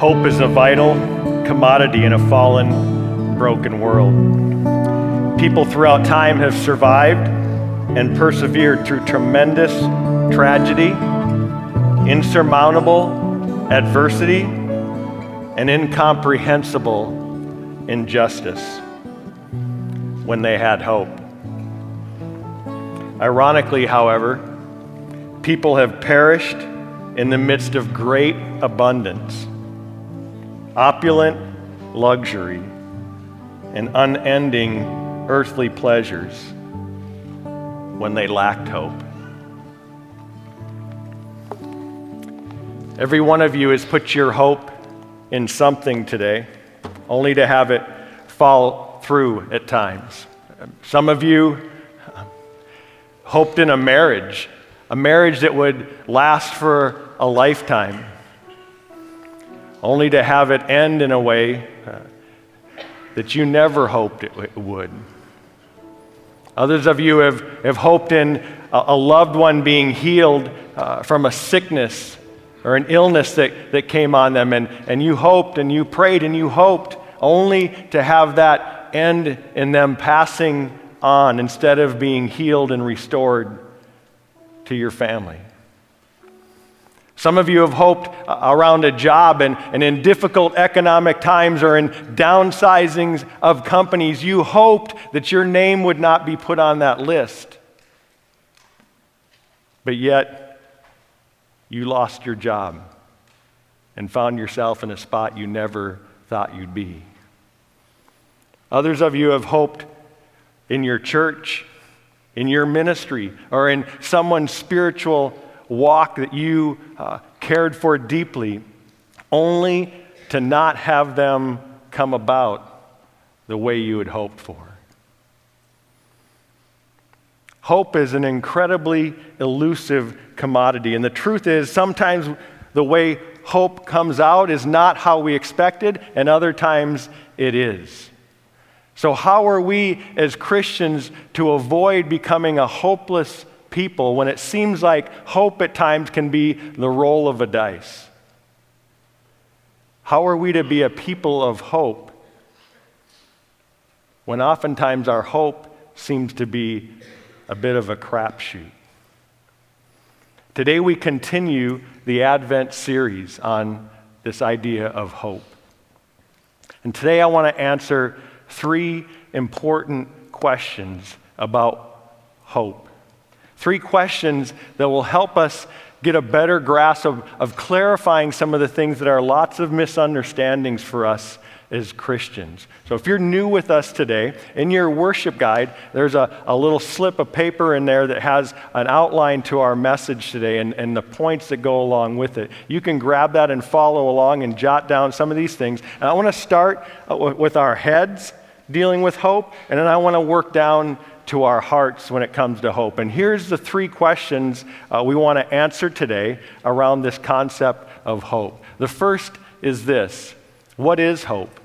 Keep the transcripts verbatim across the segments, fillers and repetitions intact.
Hope is a vital commodity in a fallen, broken world. People throughout time have survived and persevered through tremendous tragedy, insurmountable adversity, and incomprehensible injustice when they had hope. Ironically, however, people have perished in the midst of great abundance, opulent luxury, and unending earthly pleasures when they lacked hope. Every one of you has put your hope in something today, only to have it fall through at times. Some of you hoped in a marriage, a marriage that would last for a lifetime, only to have it end in a way uh, that you never hoped it w- would. Others of you have, have hoped in a, a loved one being healed uh, from a sickness or an illness that, that came on them, and, and you hoped and you prayed and you hoped only to have that end in them passing on instead of being healed and restored to your family. Some of you have hoped around a job, and, and in difficult economic times or in downsizings of companies, you hoped that your name would not be put on that list. But yet, you lost your job and found yourself in a spot you never thought you'd be. Others of you have hoped in your church, in your ministry, or in someone's spiritual walk that you uh, cared for deeply, only to not have them come about the way you had hoped for. Hope is an incredibly elusive commodity, and the truth is sometimes the way hope comes out is not how we expected, and other times it is. So how are we as Christians to avoid becoming a hopeless people when it seems like hope at times can be the roll of a dice? How are we to be a people of hope when oftentimes our hope seems to be a bit of a crapshoot? Today we continue the Advent series on this idea of hope. And today I want to answer three important questions about hope. Three questions that will help us get a better grasp of, of clarifying some of the things that are lots of misunderstandings for us as Christians. So if you're new with us today, in your worship guide, there's a, a little slip of paper in there that has an outline to our message today and, and the points that go along with it. You can grab that and follow along and jot down some of these things. And I want to start with our heads dealing with hope, and then I want to work down to our hearts when it comes to hope. And here's the three questions uh, we want to answer today around this concept of hope. The first is this: what is hope?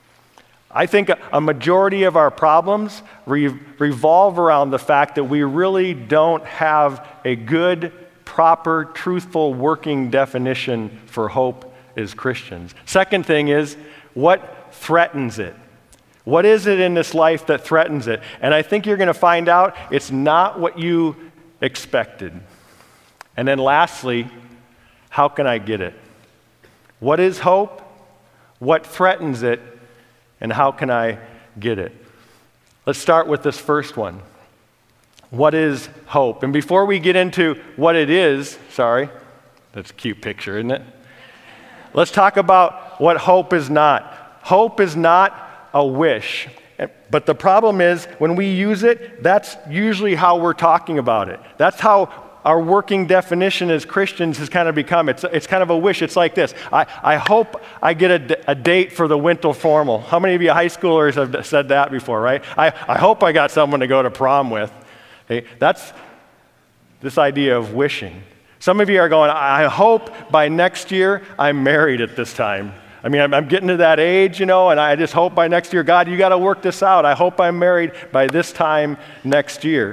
I think a, a majority of our problems re- revolve around the fact that we really don't have a good, proper, truthful, working definition for hope as Christians. Second thing is, what threatens it? What is it in this life that threatens it? And I think you're going to find out it's not what you expected. And then lastly, how can I get it? What is hope? What threatens it? And how can I get it? Let's start with this first one. What is hope? And before we get into what it is, sorry, that's a cute picture, isn't it? Let's talk about what hope is not. Hope is not a wish. But the problem is, when we use it, that's usually how we're talking about it. That's how our working definition as Christians has kind of become. It's, it's kind of a wish. It's like this: I, I hope I get a, a date for the winter formal. How many of you high schoolers have said that before, right? I, I hope I got someone to go to prom with. Okay? That's this idea of wishing. Some of you are going, I hope by next year I'm married at this time. I mean, I'm, I'm getting to that age, you know, and I just hope by next year, God, you got to work this out. I hope I'm married by this time next year.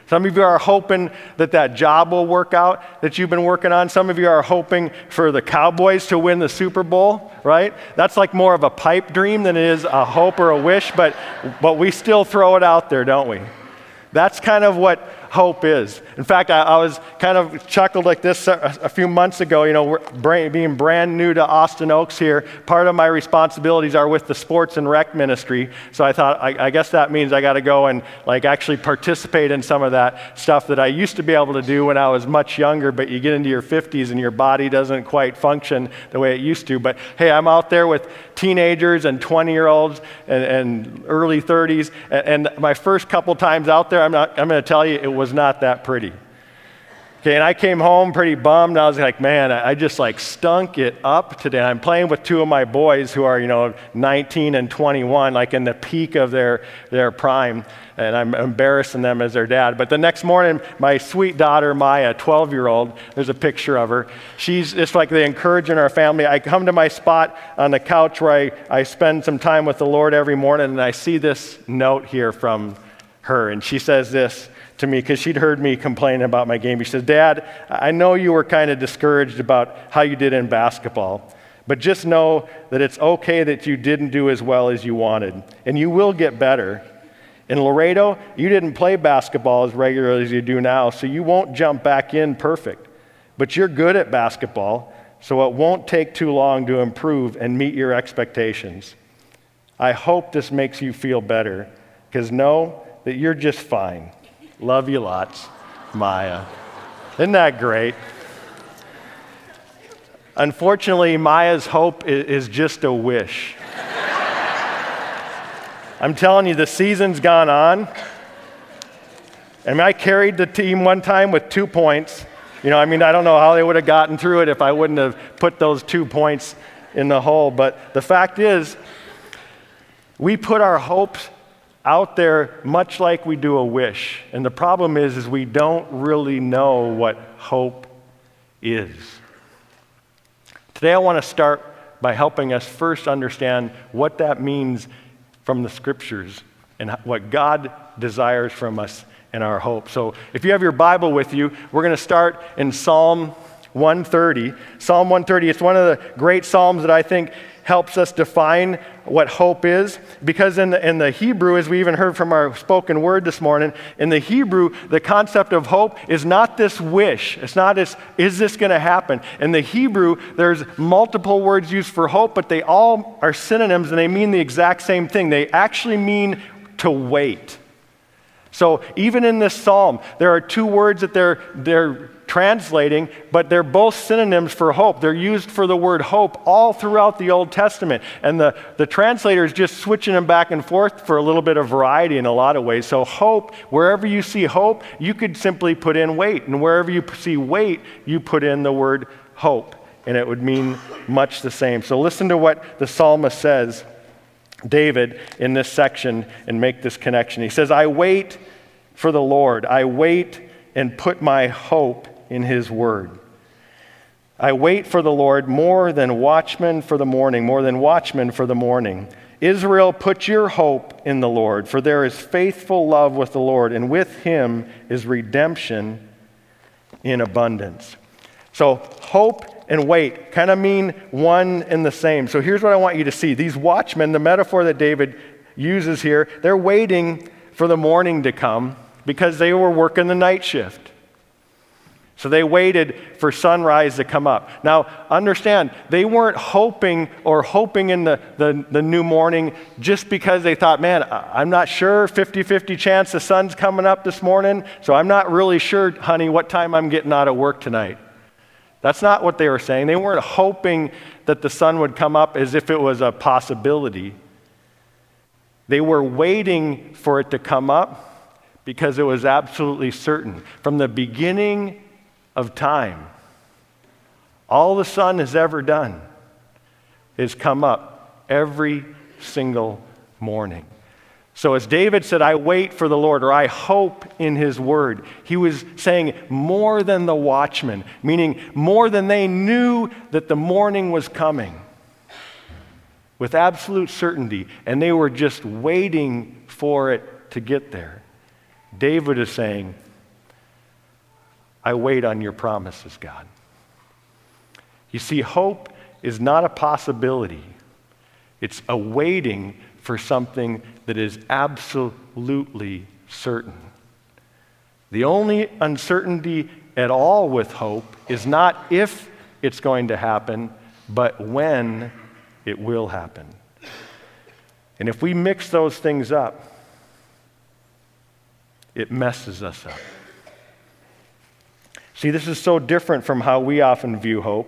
Some of you are hoping that that job will work out that you've been working on. Some of you are hoping for the Cowboys to win the Super Bowl, right? That's like more of a pipe dream than it is a hope or a wish, but, but we still throw it out there, don't we? That's kind of what hope is. In fact, I, I was kind of chuckled like this a, a few months ago. You know, we're brand, being brand new to Austin Oaks here, part of my responsibilities are with the sports and rec ministry. So I thought, I, I guess that means I got to go and like actually participate in some of that stuff that I used to be able to do when I was much younger, but you get into your fifties and your body doesn't quite function the way it used to. But hey, I'm out there with teenagers and twenty-year-olds and, and early thirties, and, and my first couple times out there, I'm not, I'm going to tell you, it was was not that pretty. Okay, and I came home pretty bummed. I was like, man, I just like stunk it up today. I'm playing with two of my boys who are, you know, nineteen and twenty-one, like in the peak of their, their prime, and I'm embarrassing them as their dad. But the next morning, my sweet daughter, Maya, twelve-year-old, there's a picture of her. She's just like the encouragement in our family. I come to my spot on the couch where I, I spend some time with the Lord every morning, and I see this note here from her, and she says this to me because she'd heard me complaining about my game. She says, Dad, I know you were kind of discouraged about how you did in basketball, but just know that it's okay that you didn't do as well as you wanted, and you will get better. In Laredo, you didn't play basketball as regularly as you do now, so you won't jump back in perfect, but you're good at basketball, so it won't take too long to improve and meet your expectations. I hope this makes you feel better, because know that you're just fine. Love you lots, Maya. Isn't that great? Unfortunately, Maya's hope is just a wish. I'm telling you, the season's gone on. And I carried the team one time with two points. You know, I mean, I don't know how they would have gotten through it if I wouldn't have put those two points in the hole. But the fact is, we put our hopes out there much like we do a wish. And the problem is, is we don't really know what hope is. Today I want to start by helping us first understand what that means from the scriptures and what God desires from us in our hope. So if you have your Bible with you, we're going to start in Psalm one thirty. Psalm one thirty, it's one of the great psalms that I think helps us define what hope is, because in the, in the Hebrew, as we even heard from our spoken word this morning, in the Hebrew, the concept of hope is not this wish. It's not this, is this going to happen? In the Hebrew, there's multiple words used for hope, but they all are synonyms and they mean the exact same thing. They actually mean to wait. So even in this psalm, there are two words that they're, they're translating, but they're both synonyms for hope. They're used for the word hope all throughout the Old Testament. And the, the translator is just switching them back and forth for a little bit of variety in a lot of ways. So hope, wherever you see hope, you could simply put in wait. And wherever you see wait, you put in the word hope. And it would mean much the same. So listen to what the psalmist says, David, in this section, and make this connection. He says, I wait for the Lord. I wait and put my hope in his word. I wait for the Lord more than watchmen for the morning, more than watchmen for the morning. Israel, put your hope in the Lord, for there is faithful love with the Lord, and with him is redemption in abundance. So hope and wait kind of mean one and the same. So here's what I want you to see. These watchmen, the metaphor that David uses here, they're waiting for the morning to come because they were working the night shift. So they waited for sunrise to come up. Now, understand, they weren't hoping or hoping in the, the, the new morning just because they thought, man, I'm not sure, fifty-fifty chance the sun's coming up this morning, so I'm not really sure, honey, what time I'm getting out of work tonight. That's not what they were saying. They weren't hoping that the sun would come up as if it was a possibility. They were waiting for it to come up because it was absolutely certain. From the beginning of time, all the sun has ever done is come up every single morning. So as David said, I wait for the Lord, or I hope in his word, he was saying more than the watchmen, meaning more than they knew that the morning was coming with absolute certainty, and they were just waiting for it to get there. David is saying, I wait on your promises, God. You see, hope is not a possibility. It's a waiting for something that is absolutely certain. The only uncertainty at all with hope is not if it's going to happen, but when it will happen. And if we mix those things up, it messes us up. See, this is so different from how we often view hope.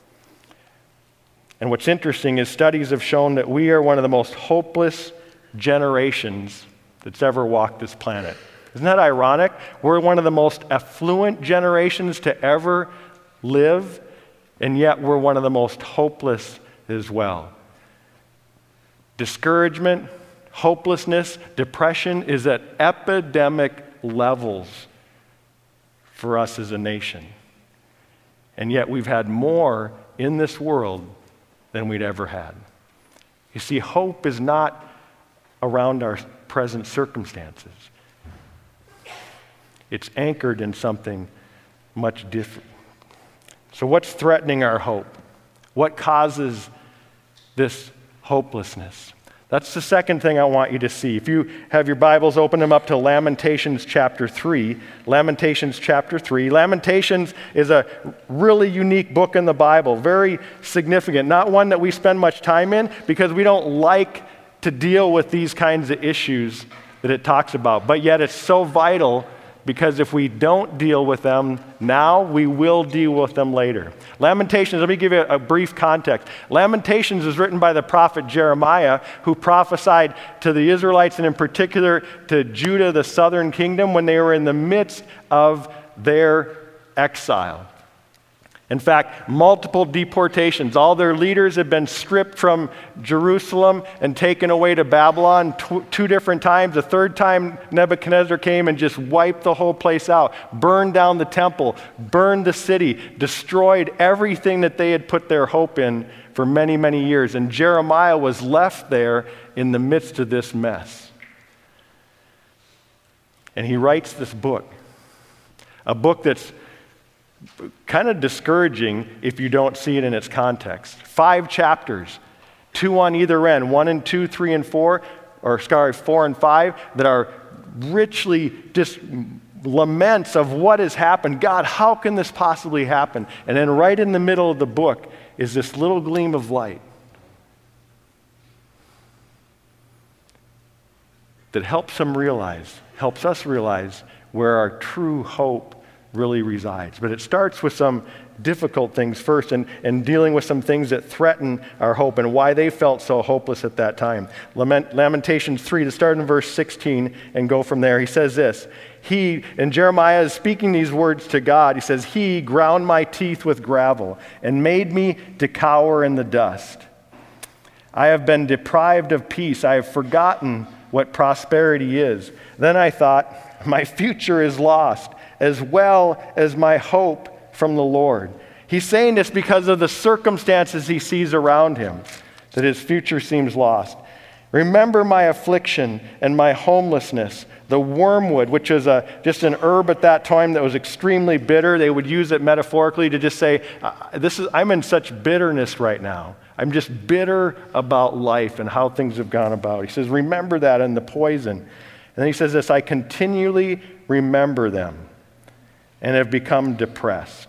And what's interesting is studies have shown that we are one of the most hopeless generations that's ever walked this planet. Isn't that ironic? We're one of the most affluent generations to ever live, and yet we're one of the most hopeless as well. Discouragement, hopelessness, depression is at epidemic levels for us as a nation. And yet we've had more in this world than we'd ever had. You see, hope is not around our present circumstances. It's anchored in something much different. So what's threatening our hope? What causes this hopelessness? That's the second thing I want you to see. If you have your Bibles, open them up to Lamentations chapter three. Lamentations chapter three. Lamentations is a really unique book in the Bible, very significant. Not one that we spend much time in because we don't like to deal with these kinds of issues that it talks about. But yet it's so vital because if we don't deal with them now, we will deal with them later. Lamentations, let me give you a brief context. Lamentations is written by the prophet Jeremiah, who prophesied to the Israelites and in particular to Judah, the southern kingdom, when they were in the midst of their exile. In fact, multiple deportations. All their leaders had been stripped from Jerusalem and taken away to Babylon tw- two different times. The third time, Nebuchadnezzar came and just wiped the whole place out, burned down the temple, burned the city, destroyed everything that they had put their hope in for many, many years. And Jeremiah was left there in the midst of this mess. And he writes this book, a book that's kind of discouraging if you don't see it in its context. Five chapters, two on either end, one and two, three and four, or sorry, four and five, that are richly just laments of what has happened. God, how can this possibly happen? And then right in the middle of the book is this little gleam of light that helps him realize, helps us realize where our true hope really resides. But it starts with some difficult things first and, and dealing with some things that threaten our hope and why they felt so hopeless at that time. Lament, Lamentations three, to start in verse sixteen and go from there. He says this, He, and Jeremiah is speaking these words to God. He says, He ground my teeth with gravel and made me to cower in the dust. I have been deprived of peace. I have forgotten what prosperity is. Then I thought, my future is lost, as well as my hope from the Lord. He's saying this because of the circumstances he sees around him, that his future seems lost. Remember my affliction and my homelessness, the wormwood, which is a, just an herb at that time that was extremely bitter. They would use it metaphorically to just say, "This is I'm in such bitterness right now. I'm just bitter about life and how things have gone about." He says, remember that and the poison. And then he says this, I continually remember them and have become depressed.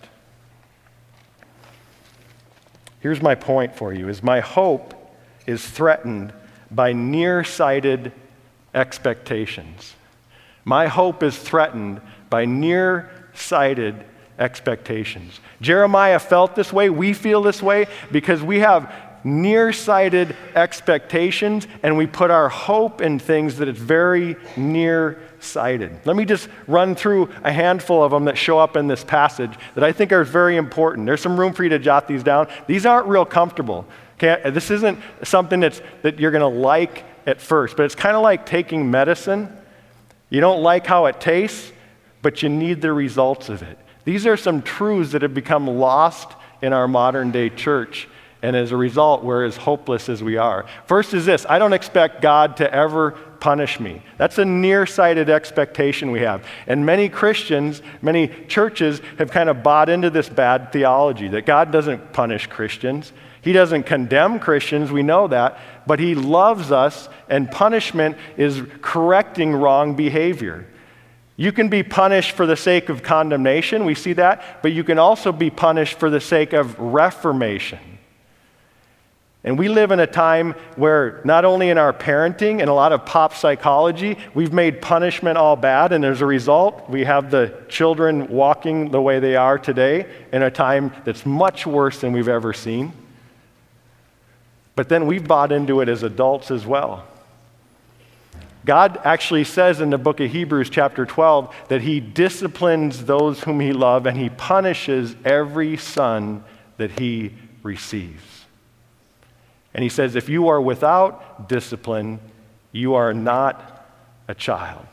Here's my point for you, is my hope is threatened by nearsighted expectations. My hope is threatened by nearsighted expectations. Jeremiah felt this way, we feel this way, because we have nearsighted expectations and we put our hope in things that is very nearsighted. Let me just run through a handful of them that show up in this passage that I think are very important. There's some room for you to jot these down. These aren't real comfortable. Okay? This isn't something that's, that you're going to like at first, but it's kind of like taking medicine. You don't like how it tastes, but you need the results of it. These are some truths that have become lost in our modern day church. And as a result, we're as hopeless as we are. First is this: I don't expect God to ever punish me. That's a nearsighted expectation we have. And many Christians, many churches have kind of bought into this bad theology that God doesn't punish Christians. He doesn't condemn Christians, we know that, but he loves us, and punishment is correcting wrong behavior. You can be punished for the sake of condemnation, we see that, but you can also be punished for the sake of reformation. And we live in a time where not only in our parenting and a lot of pop psychology, we've made punishment all bad, and as a result, we have the children walking the way they are today in a time that's much worse than we've ever seen. But then we've bought into it as adults as well. God actually says in the book of Hebrews chapter twelve that he disciplines those whom he loves, and he punishes every son that he receives. And he says, if you are without discipline, you are not a child.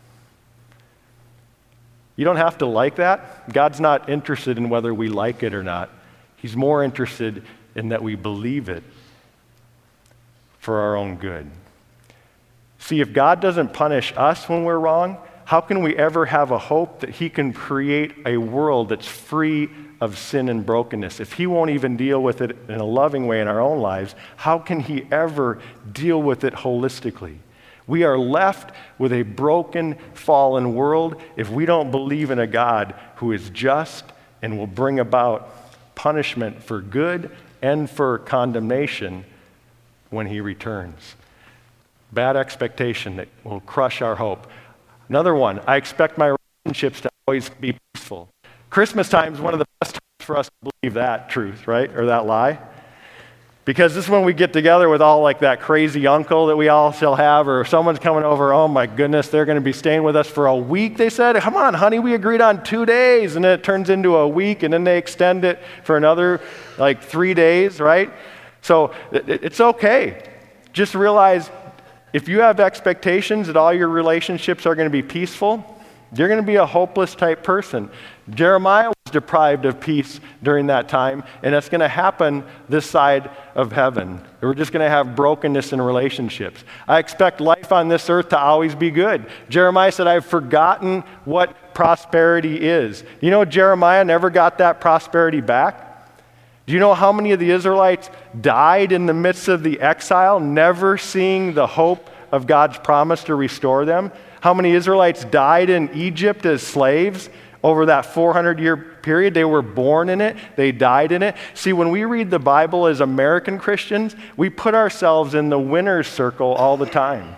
You don't have to like that. God's not interested in whether we like it or not. He's more interested in that we believe it for our own good. See, if God doesn't punish us when we're wrong, how can we ever have a hope that he can create a world that's free of sin and brokenness? If he won't even deal with it in a loving way in our own lives, how can he ever deal with it holistically? We are left with a broken, fallen world if we don't believe in a God who is just and will bring about punishment for good and for condemnation when he returns. Bad expectation that will crush our hope. Another one, I expect my relationships to always be peaceful. Christmas time is one of the best times for us to believe that truth, right? Or that lie. Because this is when we get together with all like that crazy uncle that we all still have, or someone's coming over, oh my goodness, they're going to be staying with us for a week, they said. Come on, honey, we agreed on two days. And then it turns into a week, and then they extend it for another like three days, right? So it's okay. Just realize if you have expectations that all your relationships are going to be peaceful, you're going to be a hopeless type person. Jeremiah was deprived of peace during that time, and that's going to happen this side of heaven. We're just going to have brokenness in relationships. I expect life on this earth to always be good. Jeremiah said, I've forgotten what prosperity is. You know, Jeremiah never got that prosperity back. Do you know how many of the Israelites died in the midst of the exile, never seeing the hope of God's promise to restore them? How many Israelites died in Egypt as slaves over that four hundred year period? They were born in it. They died in it. See, when we read the Bible as American Christians, we put ourselves in the winner's circle all the time.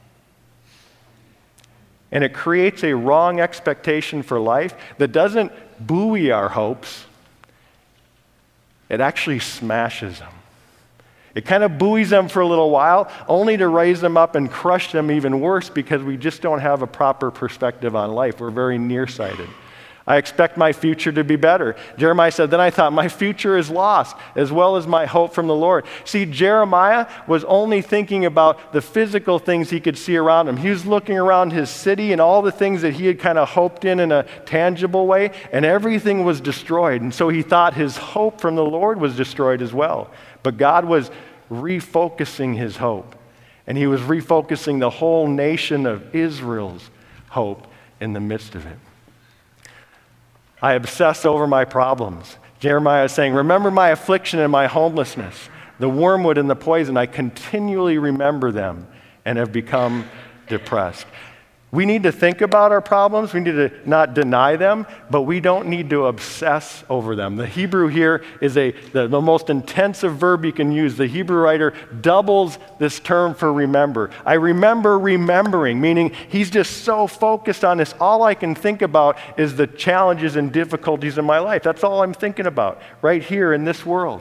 And it creates a wrong expectation for life that doesn't buoy our hopes. It actually smashes them. It kind of buoys them for a little while, only to raise them up and crush them even worse because we just don't have a proper perspective on life. We're very nearsighted. I expect my future to be better. Jeremiah said, then I thought, my future is lost, as well as my hope from the Lord. See, Jeremiah was only thinking about the physical things he could see around him. He was looking around his city and all the things that he had kind of hoped in in a tangible way, and everything was destroyed. And so he thought his hope from the Lord was destroyed as well. But God was refocusing his hope, and he was refocusing the whole nation of Israel's hope in the midst of it. I obsess over my problems. Jeremiah is saying, remember my affliction and my homelessness, the wormwood and the poison. I continually remember them and have become depressed. We need to think about our problems. We need to not deny them, but we don't need to obsess over them. The Hebrew here is a the, the most intensive verb you can use. The Hebrew writer doubles this term for remember. I remember remembering, meaning he's just so focused on this. All I can think about is the challenges and difficulties in my life. That's all I'm thinking about right here in this world.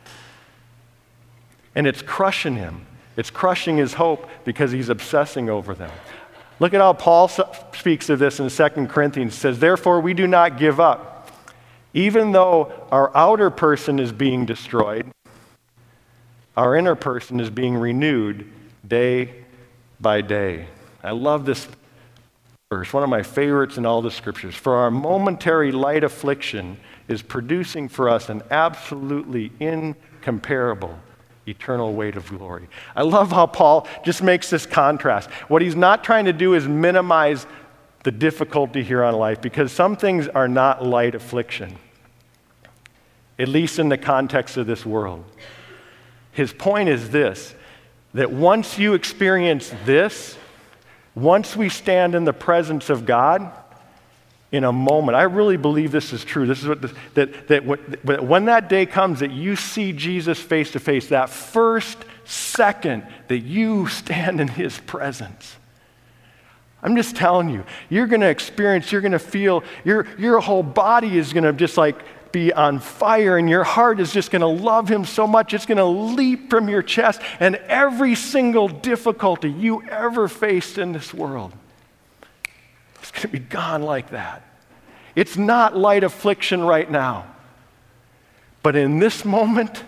And it's crushing him. It's crushing his hope because he's obsessing over them. Look at how Paul speaks of this in Second Corinthians. He says, therefore we do not give up. Even though our outer person is being destroyed, our inner person is being renewed day by day. I love this verse, one of my favorites in all the scriptures. For our momentary light affliction is producing for us an absolutely incomparable eternal weight of glory. I love how Paul just makes this contrast. What he's not trying to do is minimize the difficulty here on life, because some things are not light affliction, at least in the context of this world. His point is this, that once you experience this, once we stand in the presence of God, in a moment, I really believe this is true. This is what this, that that what, when that day comes that you see Jesus face to face, that first second that you stand in his presence, I'm just telling you, you're going to experience, you're going to feel, your your whole body is going to just like be on fire, and your heart is just going to love him so much, it's going to leap from your chest, and every single difficulty you ever faced in this world, it's going to be gone like that. It's not light affliction right now. But in this moment,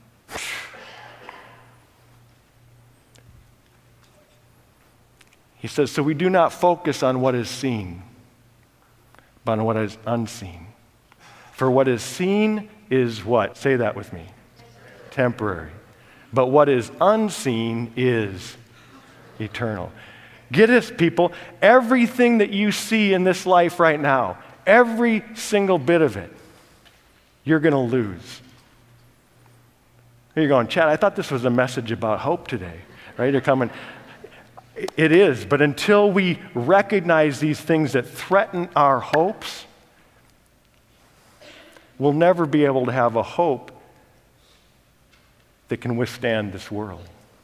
he says, so we do not focus on what is seen, but on what is unseen. For what is seen is what? Say that with me. Temporary. But what is unseen is eternal. Get this, people. Everything that you see in this life right now, every single bit of it, you're going to lose. You're going, Chad, I thought this was a message about hope today, right? You're coming. It is, but until we recognize these things that threaten our hopes, we'll never be able to have a hope that can withstand this world.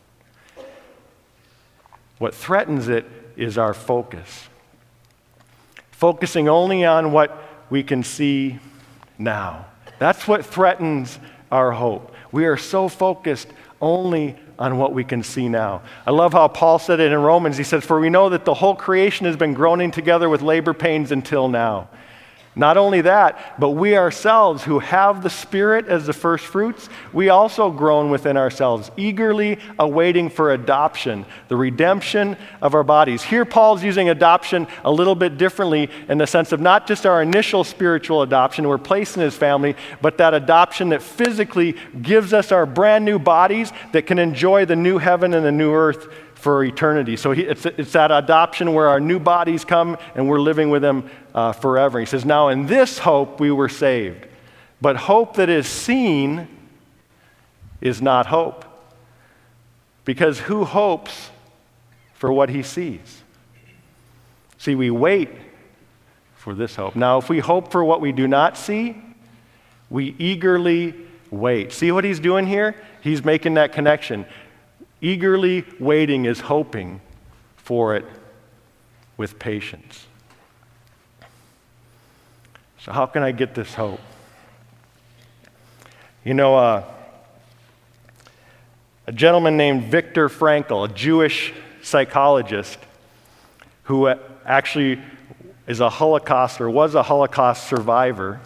What threatens it is our focus. Focusing only on what we can see now. That's what threatens our hope. We are so focused only on what we can see now. I love how Paul said it in Romans. He says, for we know that the whole creation has been groaning together with labor pains until now. Not only that, but we ourselves who have the Spirit as the first fruits, we also groan within ourselves, eagerly awaiting for adoption, the redemption of our bodies. Here Paul's using adoption a little bit differently in the sense of not just our initial spiritual adoption, we're placed in his family, but that adoption that physically gives us our brand new bodies that can enjoy the new heaven and the new earth for eternity. So he, it's, it's that adoption where our new bodies come and we're living with them uh, forever. He says, now in this hope we were saved. But hope that is seen is not hope. Because who hopes for what he sees? See, we wait for this hope. Now, if we hope for what we do not see, we eagerly wait. See what he's doing here? He's making that connection. Eagerly waiting is hoping for it with patience. So how can I get this hope? You know, uh, a gentleman named Viktor Frankl, a Jewish psychologist who actually is a Holocaust or was a Holocaust survivor,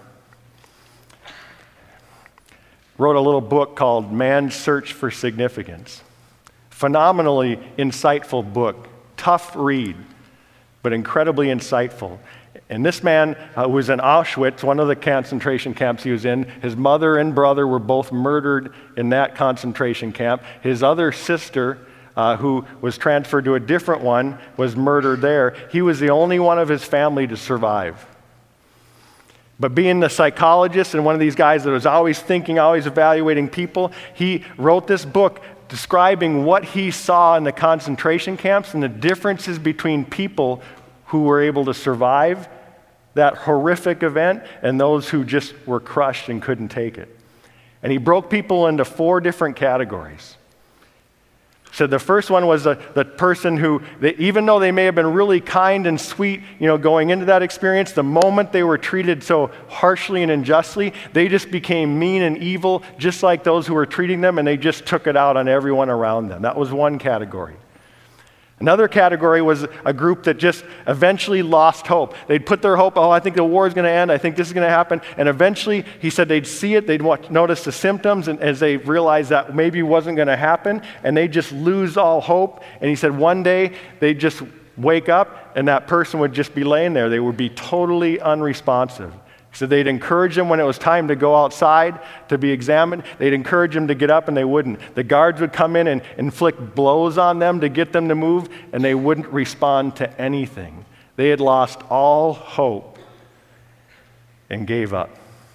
wrote a little book called Man's Search for Significance. Phenomenally insightful book, tough read, but incredibly insightful. And this man uh, was in Auschwitz, one of the concentration camps he was in. His mother and brother were both murdered in that concentration camp. His other sister, uh, who was transferred to a different one, was murdered there. He was the only one of his family to survive. But being the psychologist and one of these guys that was always thinking, always evaluating people, he wrote this book describing what he saw in the concentration camps and the differences between people who were able to survive that horrific event and those who just were crushed and couldn't take it. And he broke people into four different categories. So the first one was the, the person who, they, even though they may have been really kind and sweet, you know, going into that experience, the moment they were treated so harshly and unjustly, they just became mean and evil, just like those who were treating them, and they just took it out on everyone around them. That was one category. Another category was a group that just eventually lost hope. They'd put their hope, oh, I think the war is going to end, I think this is going to happen, and eventually, he said they'd see it, they'd watch, notice the symptoms, and as they realized that maybe wasn't going to happen, and they just lose all hope, and he said one day, they'd just wake up, and that person would just be laying there. They would be totally unresponsive. He said they'd encourage him when it was time to go outside to be examined. They'd encourage him to get up, and they wouldn't. The guards would come in and inflict blows on them to get them to move, and they wouldn't respond to anything. They had lost all hope and gave up.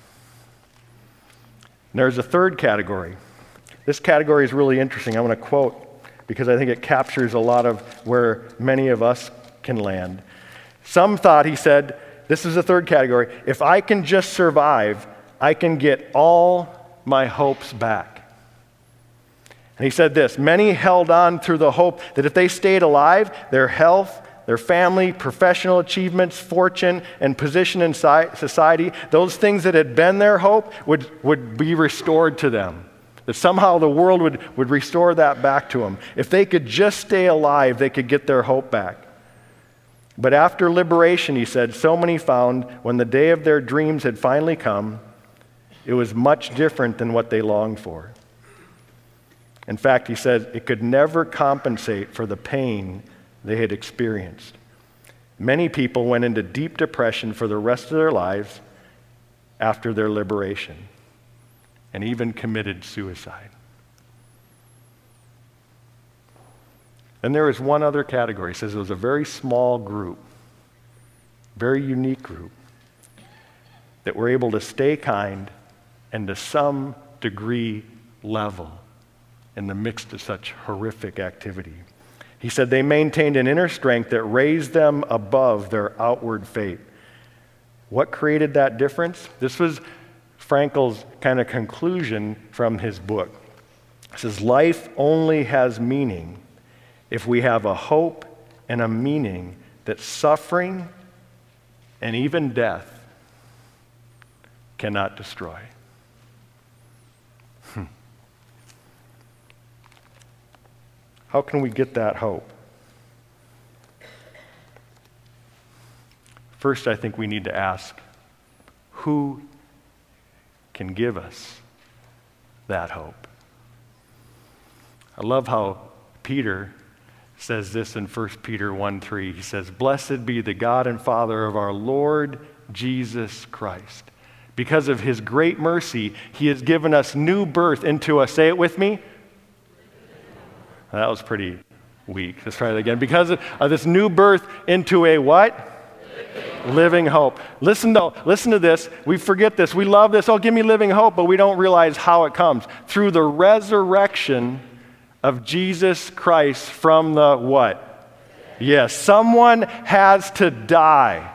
And there's a third category. This category is really interesting. I want to quote because I think it captures a lot of where many of us can land. Some thought, he said, this is the third category, if I can just survive, I can get all my hopes back. And he said this, many held on through the hope that if they stayed alive, their health, their family, professional achievements, fortune, and position in society, those things that had been their hope would, would be restored to them. That somehow the world would, would restore that back to them. If they could just stay alive, they could get their hope back. But after liberation, he said, so many found when the day of their dreams had finally come, it was much different than what they longed for. In fact, he said it could never compensate for the pain they had experienced. Many people went into deep depression for the rest of their lives after their liberation, and even committed suicide. And there is one other category. He says it was a very small group, very unique group, that were able to stay kind and to some degree level in the midst of such horrific activity. He said they maintained an inner strength that raised them above their outward fate. What created that difference? This was Frankl's kind of conclusion from his book. He says, life only has meaning if we have a hope and a meaning that suffering and even death cannot destroy. Hmm. How can we get that hope? First, I think we need to ask, who can give us that hope? I love how Peter says this in First Peter one three. He says, blessed be the God and Father of our Lord Jesus Christ. Because of his great mercy, he has given us new birth into a, say it with me. That was pretty weak. Let's try that again. Because of, of this new birth into a what? Living, living hope. Listen though, listen to this. We forget this. We love this. Oh, give me living hope, but we don't realize how it comes. Through the resurrection of Jesus Christ from the what? Yes, someone has to die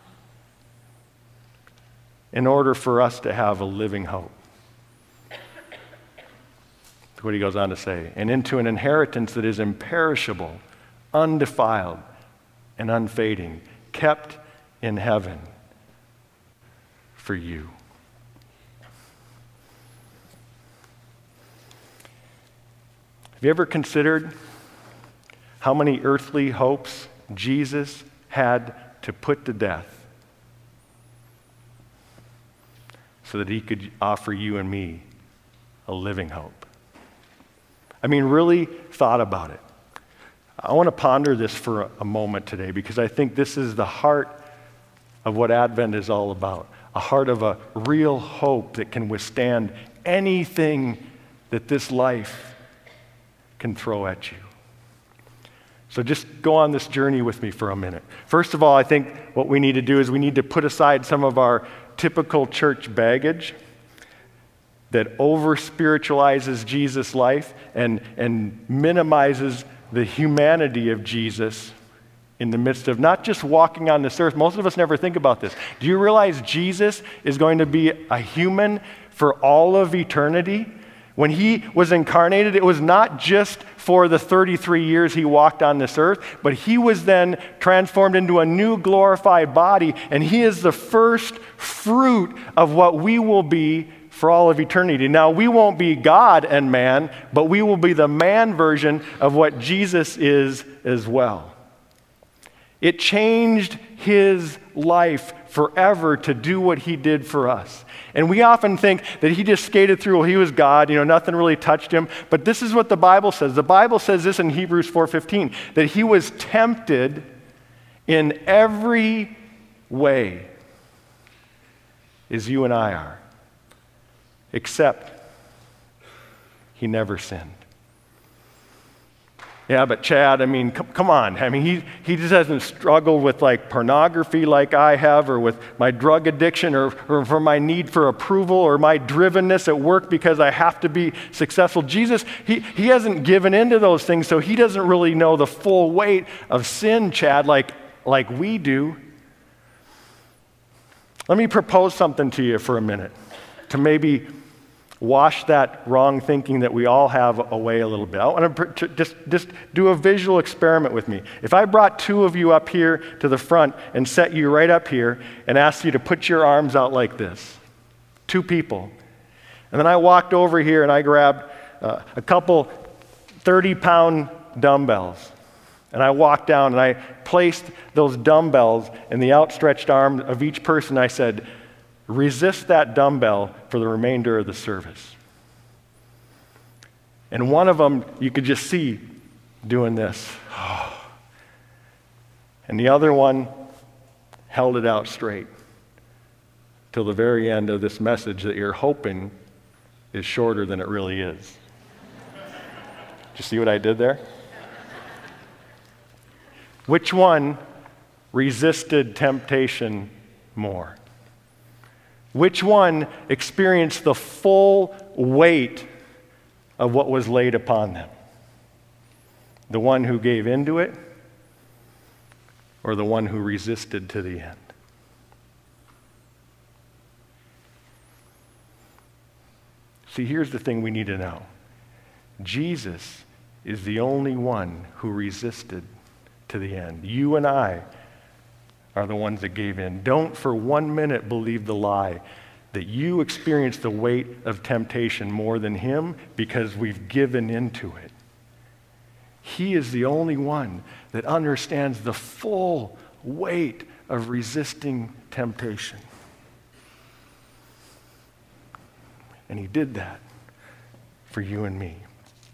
in order for us to have a living hope. That's what he goes on to say. And into an inheritance that is imperishable, undefiled, and unfading, kept in heaven for you. Have you ever considered how many earthly hopes Jesus had to put to death so that he could offer you and me a living hope? I mean, really thought about it. I want to ponder this for a moment today because I think this is the heart of what Advent is all about. A heart of a real hope that can withstand anything that this life can throw at you. So just go on this journey with me for a minute. First of all, I think what we need to do is we need to put aside some of our typical church baggage that over-spiritualizes Jesus' life and, and minimizes the humanity of Jesus in the midst of not just walking on this earth. Most of us never think about this. Do you realize Jesus is going to be a human for all of eternity? When he was incarnated, it was not just for the thirty-three years he walked on this earth, but he was then transformed into a new glorified body, and he is the first fruit of what we will be for all of eternity. Now, we won't be God and man, but we will be the man version of what Jesus is as well. It changed his life forever to do what he did for us. And we often think that he just skated through, well, he was God, you know, nothing really touched him. But this is what the Bible says. The Bible says this in Hebrews four fifteen, that he was tempted in every way as you and I are, except he never sinned. Yeah, but Chad, I mean, come, come on. I mean, he, he just hasn't struggled with like pornography like I have, or with my drug addiction, or, or for my need for approval, or my drivenness at work because I have to be successful. Jesus, he, he hasn't given into those things, so he doesn't really know the full weight of sin, Chad, like, like we do. Let me propose something to you for a minute to maybe wash that wrong thinking that we all have away a little bit. I want to just, just do a visual experiment with me. If I brought two of you up here to the front and set you right up here and asked you to put your arms out like this, two people, and then I walked over here and I grabbed uh, a couple thirty-pound dumbbells, and I walked down and I placed those dumbbells in the outstretched arm of each person. I said, resist that dumbbell for the remainder of the service. And one of them, you could just see doing this. And the other one held it out straight till the very end of this message that you're hoping is shorter than it really is. Did you see what I did there? Which one resisted temptation more? Which one experienced the full weight of what was laid upon them? The one who gave into it, or the one who resisted to the end? See, here's the thing we need to know. Jesus is the only one who resisted to the end. You and I are the ones that gave in. Don't for one minute believe the lie that you experience the weight of temptation more than him because we've given into it. He is the only one that understands the full weight of resisting temptation. And he did that for you and me.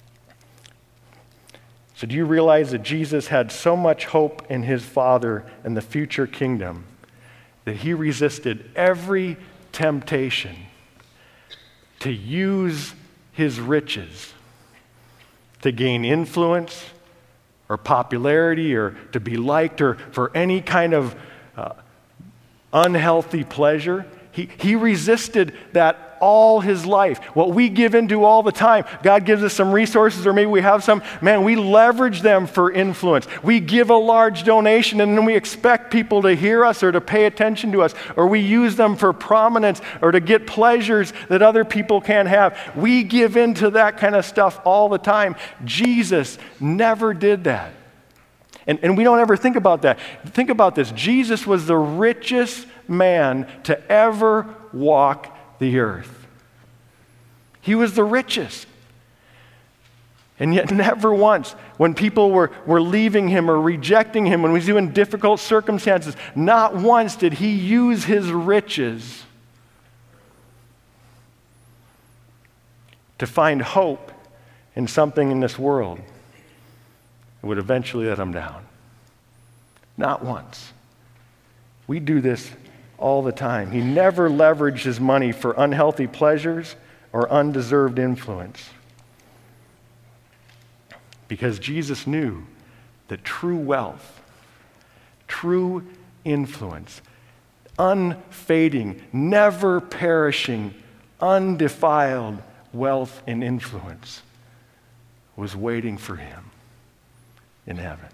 So do you realize that Jesus had so much hope in his Father and the future kingdom that he resisted every temptation to use his riches to gain influence or popularity or to be liked or for any kind of uh, unhealthy pleasure? He, he resisted that all his life. What we give into all the time, God gives us some resources, or maybe we have some, man, we leverage them for influence. We give a large donation and then we expect people to hear us or to pay attention to us, or we use them for prominence or to get pleasures that other people can't have. We give into that kind of stuff all the time. Jesus never did that. And, and we don't ever think about that. Think about this. Jesus was the richest man to ever walk the earth. He was the richest. And yet never once, when people were, were leaving him or rejecting him, when he was in difficult circumstances, not once did he use his riches to find hope in something in this world that would eventually let him down. Not once. We do this all the time. He never leveraged his money for unhealthy pleasures or undeserved influence. Because Jesus knew that true wealth, true influence, unfading, never perishing, undefiled wealth and influence was waiting for him in heaven.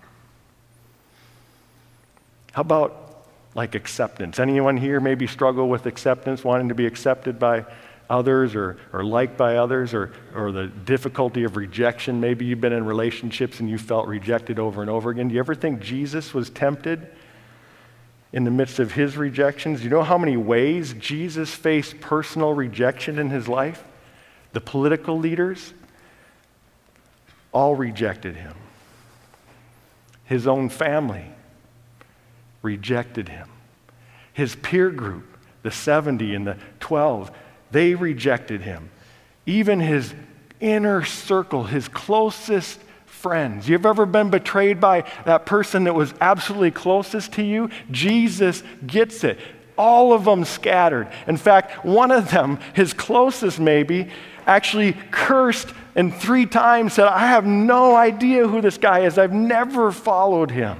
How about like acceptance? Anyone here maybe struggle with acceptance, wanting to be accepted by others or, or liked by others, or, or the difficulty of rejection? Maybe you've been in relationships and you felt rejected over and over again. Do you ever think Jesus was tempted in the midst of his rejections? Do you know how many ways Jesus faced personal rejection in his life? The political leaders all rejected him. His own family rejected him. His peer group, the seventy and the twelve, they rejected him. Even his inner circle, his closest friends. You've ever been betrayed by that person that was absolutely closest to you? Jesus gets it. All of them scattered. In fact, one of them, his closest maybe, actually cursed and three times said, I have no idea who this guy is. I've never followed him.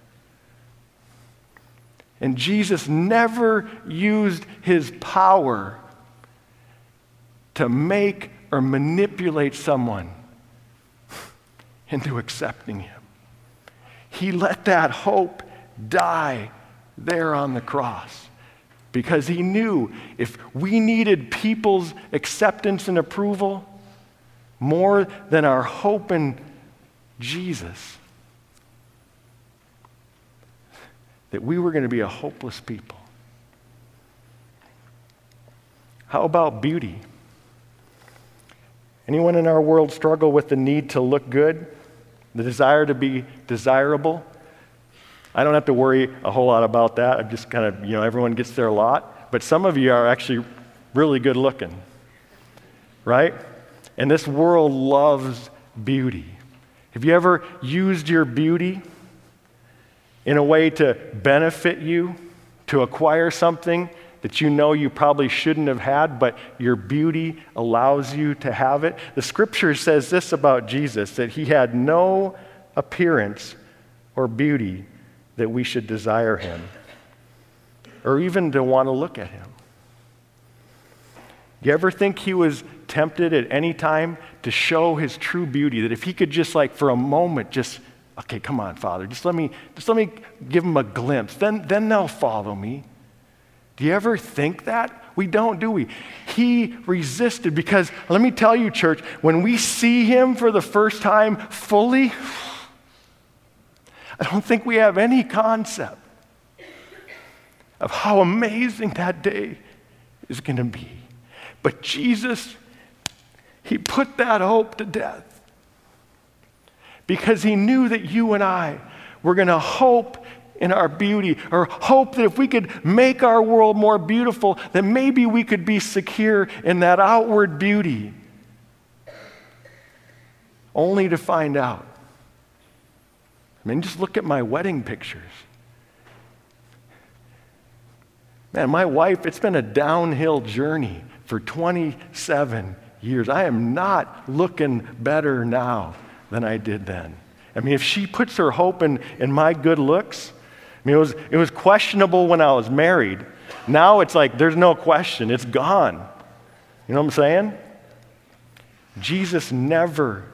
And Jesus never used his power to make or manipulate someone into accepting him. He let that hope die there on the cross because he knew if we needed people's acceptance and approval more than our hope in Jesus, that we were going to be a hopeless people. How about beauty? Anyone in our world struggle with the need to look good, the desire to be desirable? I don't have to worry a whole lot about that. I'm just kind of, you know, everyone gets there a lot. But some of you are actually really good looking, right? And this world loves beauty. Have you ever used your beauty in a way to benefit you, to acquire something that you know you probably shouldn't have had, but your beauty allows you to have it? The scripture says this about Jesus, that he had no appearance or beauty that we should desire him, or even to want to look at him. You ever think he was tempted at any time to show his true beauty, that if he could just like for a moment just, okay, come on, Father, just let me, just let me give them a glimpse, then, then they'll follow me. Do you ever think that? We don't, do we? He resisted because, let me tell you, church, when we see him for the first time fully, I don't think we have any concept of how amazing that day is going to be. But Jesus, he put that hope to death because he knew that you and I were going to hope in our beauty, or hope that if we could make our world more beautiful, then maybe we could be secure in that outward beauty, only to find out. I mean, just look at my wedding pictures. Man, my wife, it's been a downhill journey for twenty-seven years. I am not looking better now than I did then. I mean, if she puts her hope in, in my good looks, I mean, it was, it was questionable when I was married. Now it's like, there's no question. It's gone. You know what I'm saying? Jesus never,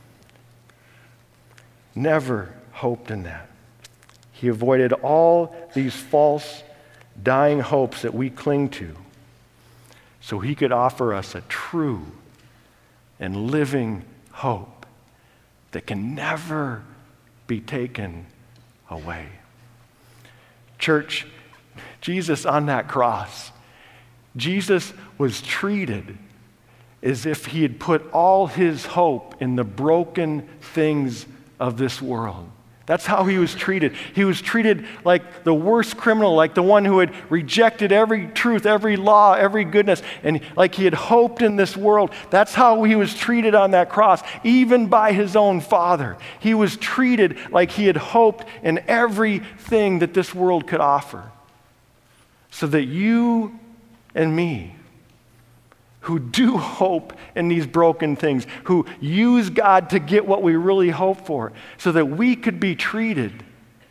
never hoped in that. He avoided all these false, dying hopes that we cling to so he could offer us a true and living hope that can never be taken away. Church, Jesus on that cross, Jesus was treated as if he had put all his hope in the broken things of this world. That's how he was treated. He was treated like the worst criminal, like the one who had rejected every truth, every law, every goodness, and like he had hoped in this world. That's how he was treated on that cross, even by his own Father. He was treated like he had hoped in everything that this world could offer, so that you and me, who do hope in these broken things, who use God to get what we really hope for, so that we could be treated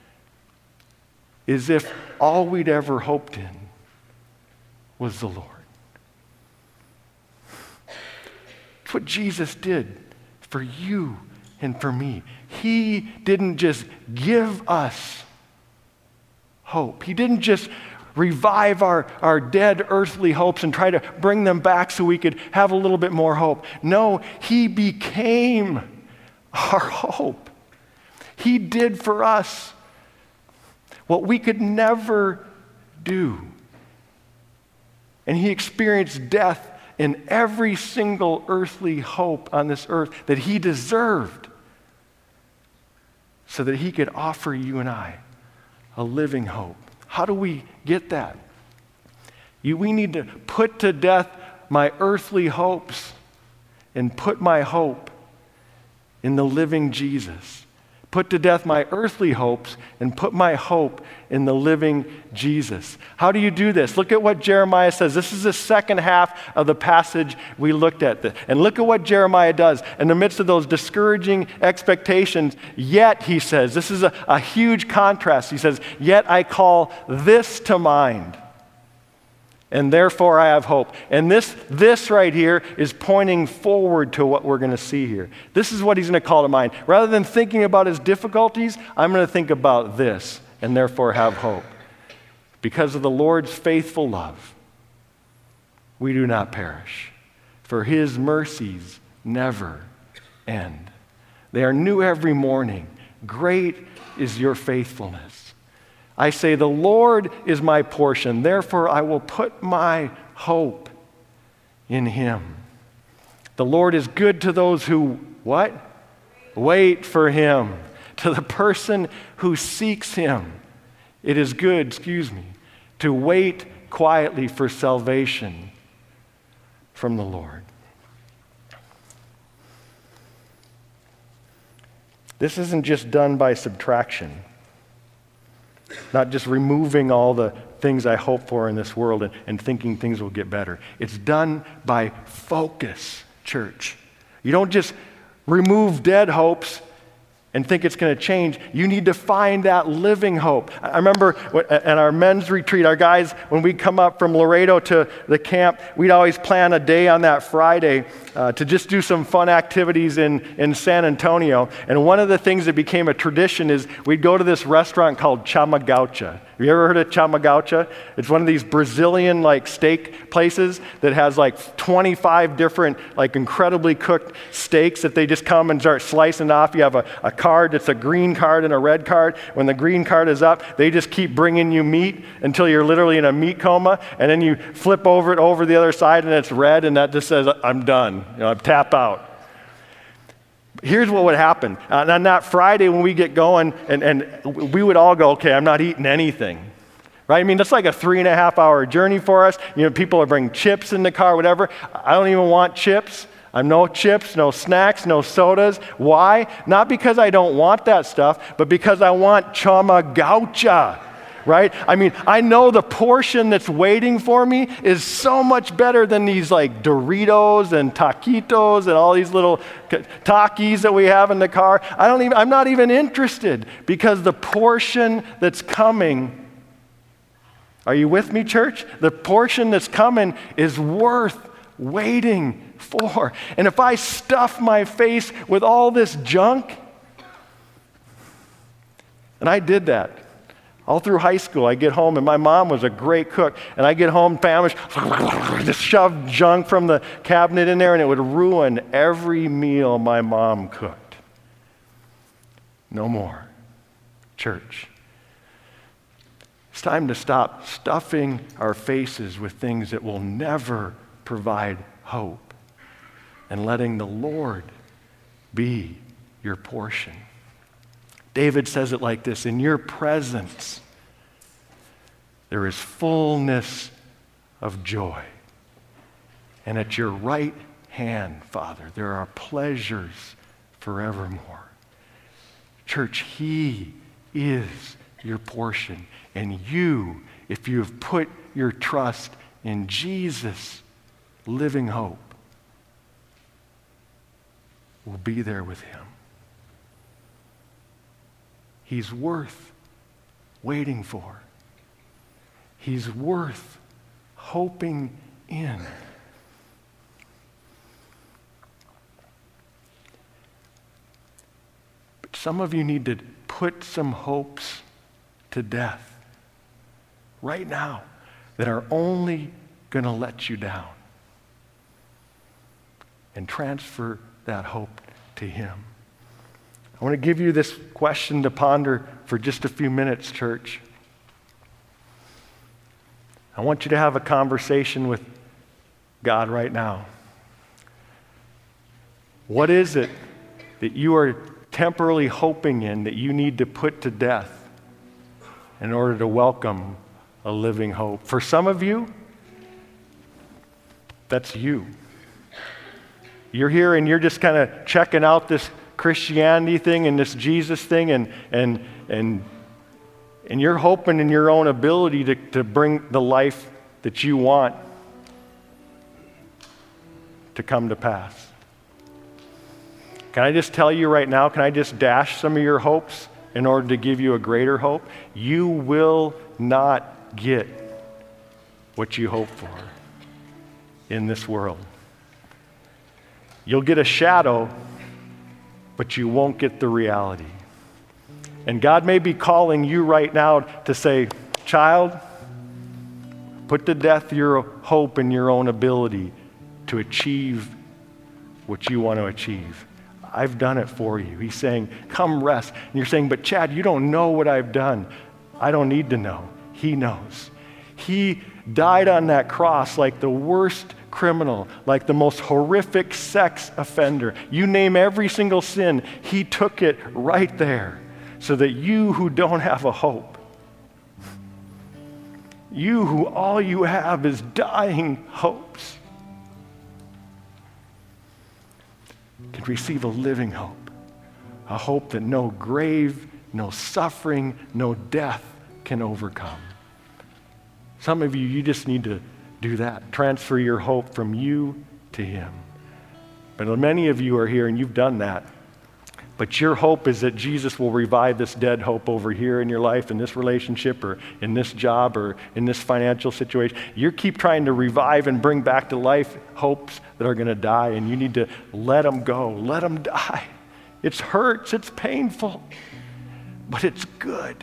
as if all we'd ever hoped in was the Lord. That's what Jesus did for you and for me. He didn't just give us hope. He didn't just revive our, our dead earthly hopes and try to bring them back so we could have a little bit more hope. No, he became our hope. He did for us what we could never do. And he experienced death in every single earthly hope on this earth that he deserved, so that he could offer you and I a living hope. How do we get that? You, we need to put to death my earthly hopes and put my hope in the living Jesus. Put put to death my earthly hopes and put my hope in the living Jesus. How do you do this? Look at what Jeremiah says. This is the second half of the passage we looked at. And look at what Jeremiah does. In the midst of those discouraging expectations, yet, he says, this is a, a huge contrast. He says, yet I call this to mind, and therefore I have hope. And this, this right here is pointing forward to what we're going to see here. This is what he's going to call to mind. Rather than thinking about his difficulties, I'm going to think about this, and therefore have hope. Because of the Lord's faithful love, we do not perish, for his mercies never end. They are new every morning. Great is your faithfulness. I say, the Lord is my portion, therefore I will put my hope in him. The Lord is good to those who, what? Wait for him. To the person who seeks him, it is good, excuse me, to wait quietly for salvation from the Lord. This isn't just done by subtraction. Not just removing all the things I hope for in this world and, and thinking things will get better. It's done by focus, church. You don't just remove dead hopes and think it's going to change. You need to find that living hope. I remember at our men's retreat, our guys, when we come up from Laredo to the camp, we'd always plan a day on that Friday uh, to just do some fun activities in, in San Antonio. And one of the things that became a tradition is we'd go to this restaurant called Chama Gaucha. Have you ever heard of Chama Gaucha? It's one of these Brazilian like steak places that has like twenty-five different like incredibly cooked steaks that they just come and start slicing off. You have a, a card that's a green card and a red card. When the green card is up, they just keep bringing you meat until you're literally in a meat coma, and then you flip over it over the other side and it's red, and that just says, I'm done. You know, I'm tap out. Here's what would happen. Uh, on that Friday when we get going, and, and we would all go, okay, I'm not eating anything. Right? I mean, that's like a three and a half hour journey for us. You know, people are bringing chips in the car, whatever. I don't even want chips. I'm no chips, no snacks, no sodas. Why? Not because I don't want that stuff, but because I want Chama Gaucha. Right? I mean, I know the portion that's waiting for me is so much better than these like Doritos and taquitos and all these little Takis that we have in the car. I don't even, I'm not even interested because the portion that's coming, are you with me, church? The portion that's coming is worth waiting for. And if I stuff my face with all this junk, and I did that. All through high school, I get home, and my mom was a great cook. And I get home famished, just shove junk from the cabinet in there, and it would ruin every meal my mom cooked. No more. Church. It's time to stop stuffing our faces with things that will never provide hope and letting the Lord be your portion. David says it like this, in your presence, there is fullness of joy. And at your right hand, Father, there are pleasures forevermore. Church, he is your portion. And you, if you have put your trust in Jesus, living hope, will be there with him. He's worth waiting for. He's worth hoping in. But some of you need to put some hopes to death right now that are only going to let you down, and transfer that hope to him. I want to give you this question to ponder for just a few minutes, church. I want you to have a conversation with God right now. What is it that you are temporarily hoping in that you need to put to death in order to welcome a living hope? For some of you, that's you. You're here and you're just kind of checking out this Christianity thing and this Jesus thing, and and and and you're hoping in your own ability to, to bring the life that you want to come to pass. Can I just tell you right now, can I just dash some of your hopes in order to give you a greater hope? You will not get what you hope for in this world. You'll get a shadow, but you won't get the reality. And God may be calling you right now to say, child, put to death your hope in your own ability to achieve what you want to achieve. I've done it for you. He's saying, come rest. And you're saying, but Chad, you don't know what I've done. I don't need to know. He knows. He died on that cross like the worst criminal, like the most horrific sex offender. You name every single sin, he took it right there so that you who don't have a hope, you who all you have is dying hopes, can receive a living hope, a hope that no grave, no suffering, no death can overcome. Some of you, you just need to do that. Transfer your hope from you to him. But many of you are here and you've done that. But your hope is that Jesus will revive this dead hope over here in your life, in this relationship, or in this job, or in this financial situation. You keep trying to revive and bring back to life hopes that are going to die, and you need to let them go. Let them die. It hurts. It's painful. But it's good.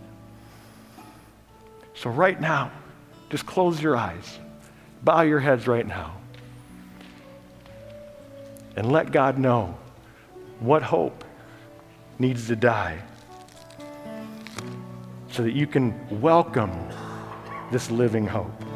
So right now, just close your eyes. Bow your heads right now. And let God know what hope needs to die so that you can welcome this living hope.